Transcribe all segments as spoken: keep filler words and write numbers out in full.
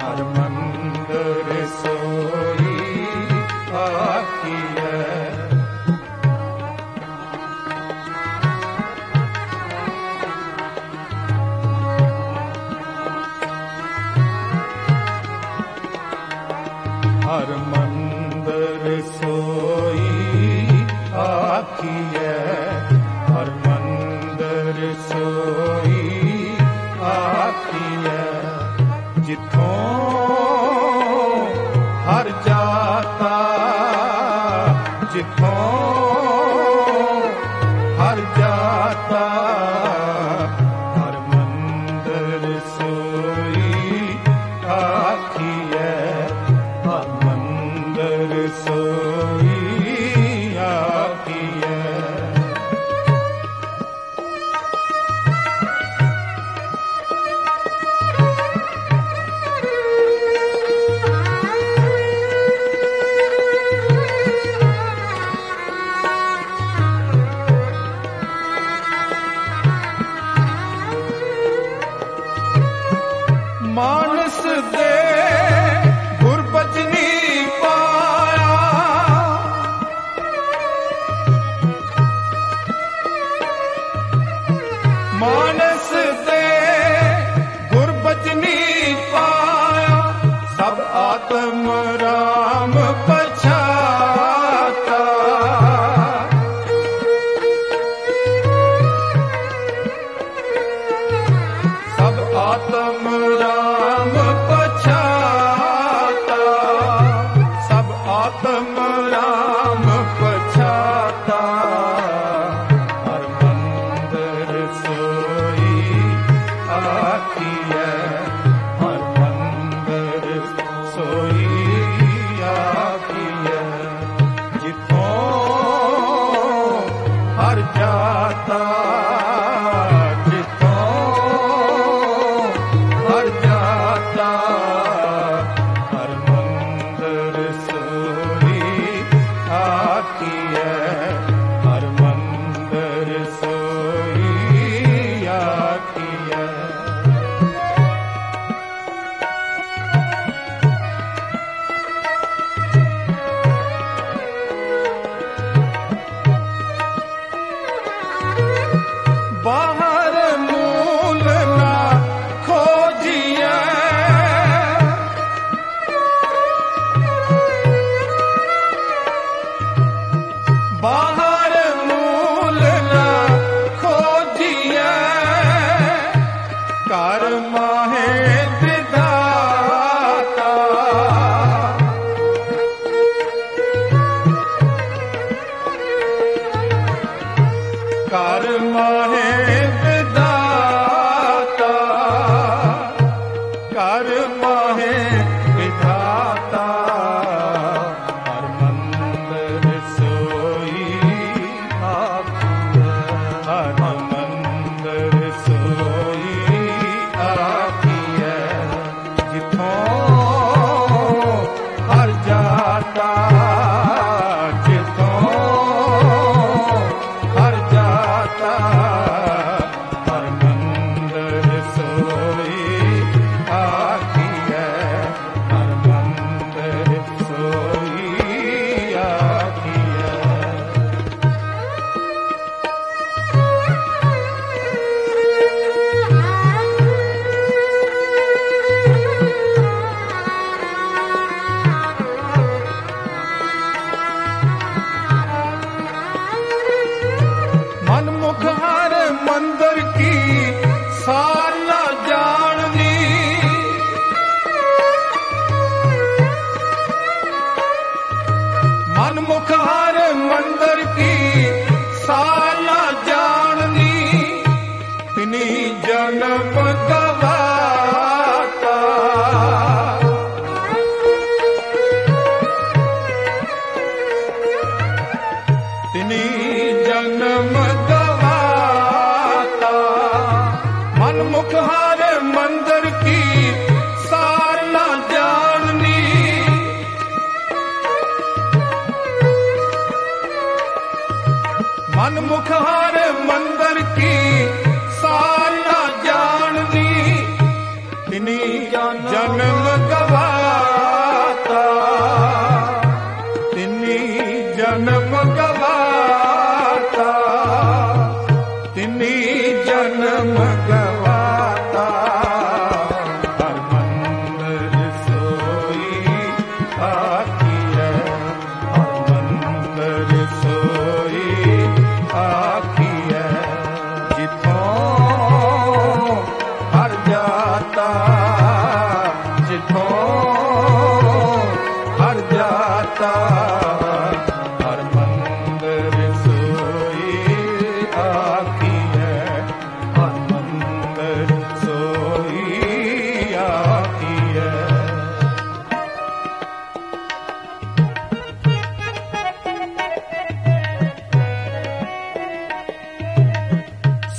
हर मंदिर सोई आखिए। हर मंदिर सोई आखिए, हर मंदिर सोई आखिए। जिथों हर जाता, जिथों हर जाता, हर मंदिर सोई आखिए, हर मंदिर सोई आखिए। मानस दे गुरबचनी पाया, मानस दे गुरबचनी पाया। सब आत्म राम पछाता, सब आत्म राम पछाता, सब आत्म राम पछाता। हर मंदिर सोई आखिए, हर मंदिर सोई आखिए। जिथों हर जाता, हर जाता, हर मंदिर सोई आखिए, हर मंदिर सोई आखिए। बाहर मूल ना खोजिए, बाहर मूल ना खोजिए। कर माहे विधाता, कर माहे विधाता, कर माहे विधाता। हर मंदिर सोई आखिए, हर मंदिर सोई आखिए। जिथों हर जाता, जिथों हर जाता, हर मंदिर सोई आखिए, हर मंदिर सोई आखिए। मनमुख हर मंदिर की सार न जाननी, मनमुख हर मंदिर की सार न जाननी। तिनी जन्म गवाता, तिनी जन्म गवाता। मनमुख हर मंदिर की सार न जाननी, मनमुख हर मंदिर की सार न जाननी। तिनी जन्म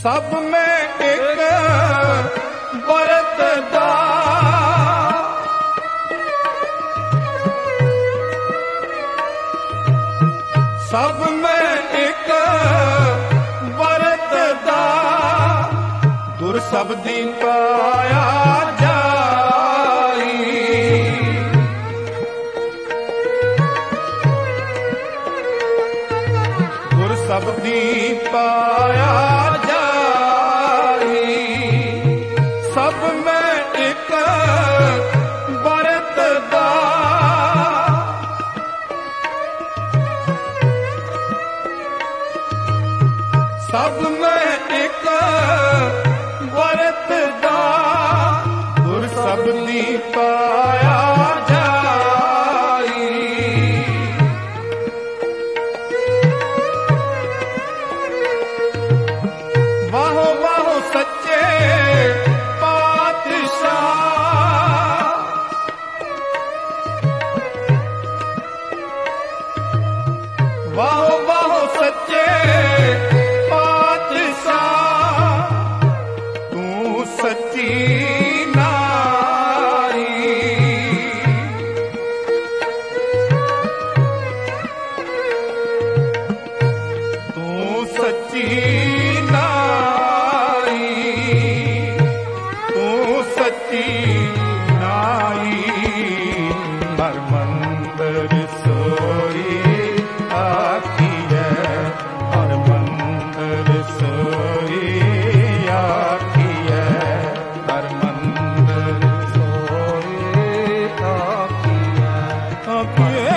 ਸਭ ਮੈਂ ਇੱਕ ਵਰਤਦਾ, ਸਭ ਮੈਂ ਇੱਕ ਵਰਤਦਾ, ਗੁਰ ਸਬਦੀ ਪਾਇਆ ਜਾਈ। ਗੁਰ ਸਬਦੀ ਪਾਇਆ ਜਾਈ, ਸਭ ਮੈਂ ਇੱਕ ਵਰਤਦਾ, ਸਭ ਮੈਂ ਇੱਕ ਵਰਤਦਾ, ਗੁਰ ਸਬਦੀ ਪਾਇਆ ਜਾਈ। ਵਾਹੋ ਵਾਹੋ ਸੱਚੇ ਪਾਤਸ਼ਾਹ, ਵਾਹੋ ਵਾਹੋ ਸੱਚੇ ਸੱਚੀ ਨਾਈ। ਤੂੰ ਸੱਚੀ ਨਾਈ, ਤੂੰ ਸੱਚੀ ਨਾਈ। ਹਰ ਮੰਦਰ ਸੋਈ ਆਖੀਐ, ਹਰ ਮੰਦਰ ਸੋਈ ਆਖੀਐ, ਹਰ ਮੰਦਰ ਸੋਈ ਆਖੀਐ, ਆਖੀਐ।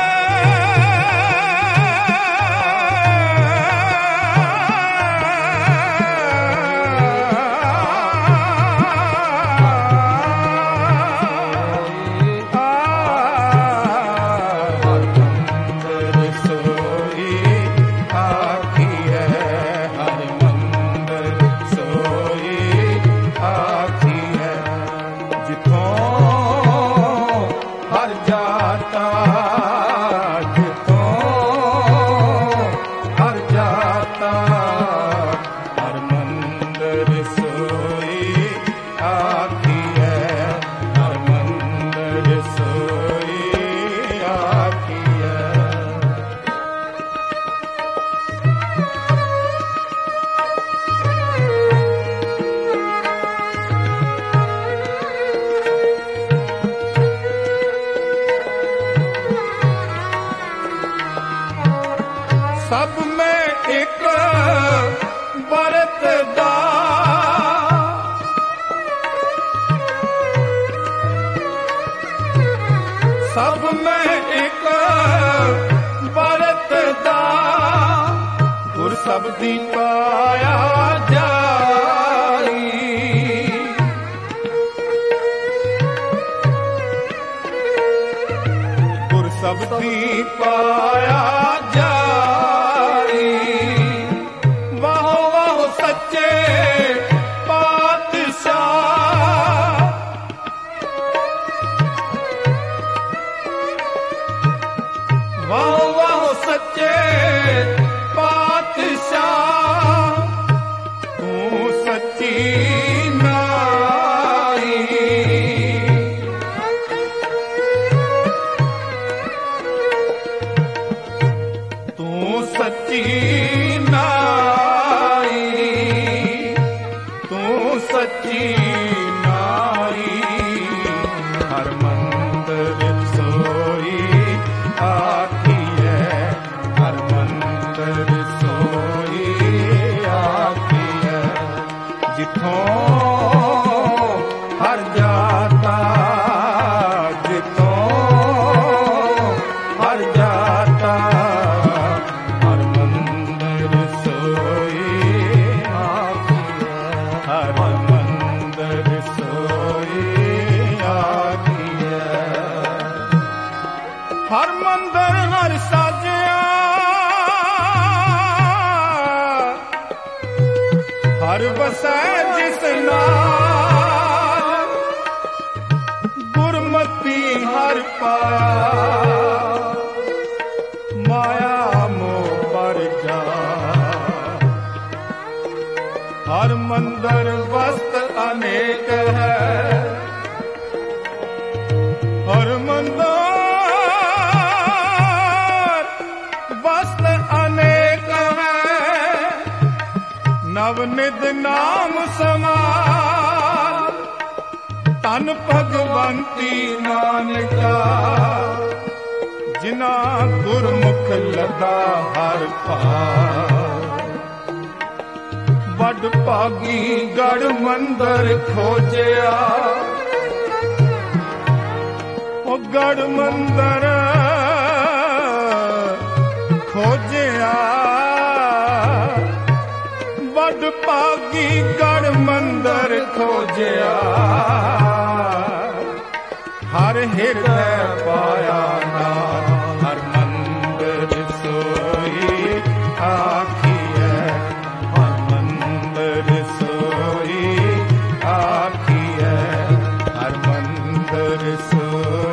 ਸਭ ਮੈਂ ਇੱਕ ਵਰਤਦਾ, ਸਭ ਮੈਂ ਇੱਕ ਵਰਤਦਾ, ਗੁਰ ਸਬਦੀ ਪਾਇਆ ਜਾਈ। ਗੁਰ ਸਬਦੀ ਪਾਇਆ ਜਾਈ। ਵਾਹੋ ਵਾਹੋ ਸੱਚੇ ਪਾਤਸ਼ਾਹ, ਵਾਹੋ ਵਾਹੋ ਸੱਚੇ ਪਾਤਸ਼ਾਹ, ਤੂੰ ਸੱਚੀ ਨਾਈ। ਤੂੰ ਸੱਚੀ ਨਾਈ, ਤੂੰ ਸੱਚੀ ਨਾਈ। ਹਰ ਮੰਦਰ ਸੋਈ ਆਖੀਐ, ਹਰ ਮੰਦਰ ਸੋਈ ਆਖੀਐ। ਜਿੱਥੋਂ ਹਰ ਜਾਤਾ, ਜਿੱਥੋਂ ਹਰ ਜਾਤਾ, ਹਰ ਮੰਦਰ ਸੋਈ ਆਖੀਐ, ਹਰ ਮੰਦਰ ਸੋਈ ਆਖੀਐ। ਹਰ ਮੰਦਰ ਹਰ ਸਾਜਿਆ, ਹਰ ਵਸੈ ਜਿਸ ਨਾਲ, ਗੁਰਮਤੀ ਹਰ ਪਾਇਆ, ਮਾਇਆ ਮੋਹ ਪਰ ਜਾ। ਅਨੇਕ ਹੈ। ਹਰਮੰਦਰ ਵਸਤ ਅਨੇਕ ਹੈ। ਨਵ ਨਿਤ ਨਾਮ ਸਮਾਲ ਤਨ ਭਗਵੰਤੀ ਨਾਨਕਾ। ਜਿਨਾ ਗੁਰਮੁਖ ਲੱਗਾ ਹਰ ਪਾਰ ਵੱਡ ਭਾਗੀ ਗੜ ਮੰਦਰ ਖੋਜਿਆ। ਉਹ ਗੜ ਮੰਦਰ ਖੋਜਿਆ ਵੱਡ ਭਾਗੀ ਗੜ ਮੰਦਰ ਖੋਜਿਆ। ਹਰ ਹਿਰਦੈ ਪਾਇਆ ਨਾਮ ਹਰ ਮੰਦਰ ਸੋਈ ਆਖੀਐ। ਹਰ ਮੰਦਰ ਸੋਈ ਆਖੀਐ। ਹਰ ਮੰਦਰ ਸੋਈ